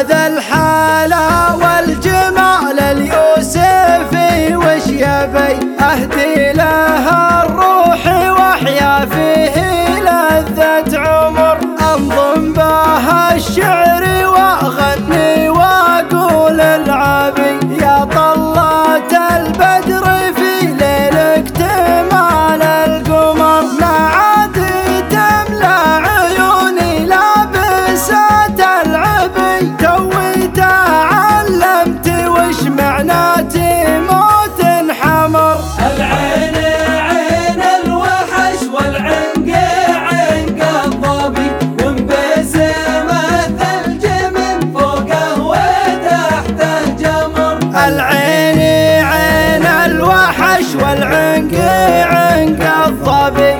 ذا الحلا والجمال اليوسفي وش يبي أهدي له الروح واحيا فيه لذة عمر. انظم به الشعر واغني واقول العبي يا طلة البدر في ليل اكتمال القمر. ما عاد تملى عيوني لابسة العبي توي تعلمت وش معنى تموت حمر. العين عين الوحش والعنق عنق الظبي وانبسم الثلج من فوقه وتحته جمر. العين عين الوحش والعنق عنق الظبي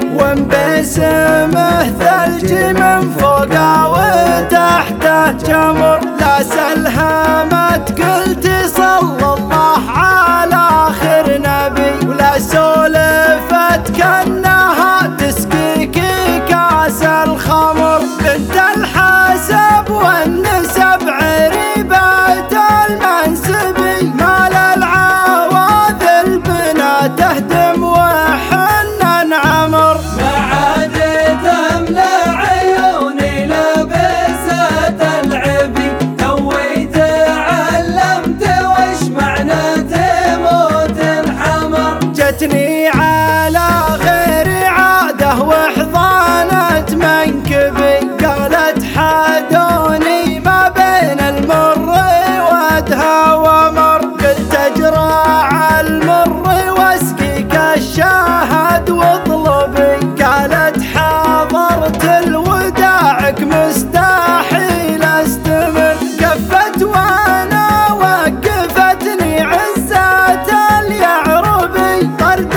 وانبسمه ثلج من فوقه وتحته جمر. لا سلهمت قلت صلى الله على خير نبي ولا سولفت كأنها تسقيك كاس الخمر. بنت الحسب والنسب عريبة المنسبي مال العواذل بنا تهدم وحنا عمر. ما عاد تملى عيوني لابسة العبي توي تعلمت وش معنى تموت حمر. جتني على غير عاده وحضانت منكبي قالت حادوني ما بين المر وادها ومر. قلت اجراع المر واسقيك الشاهد واطلبي قالت حاضرت الوداعك مستحيل استمر. كفت وانا وقفتني عزة اليعربي طرد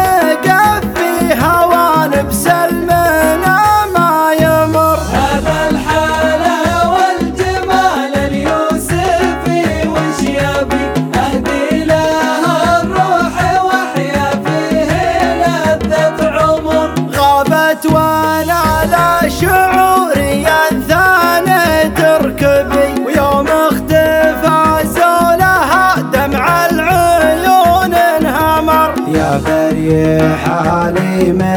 المقفي هوان بسلمنا ما يمر. هذا الحلا والجمال اليوسفي وش يبي أهدي له الروح واحيا فيه لذة عمر. غابت وانا لا شعوري ثاني تركبي ويوم اختفى زولها دمع العيون انهمر. يا بريح حالي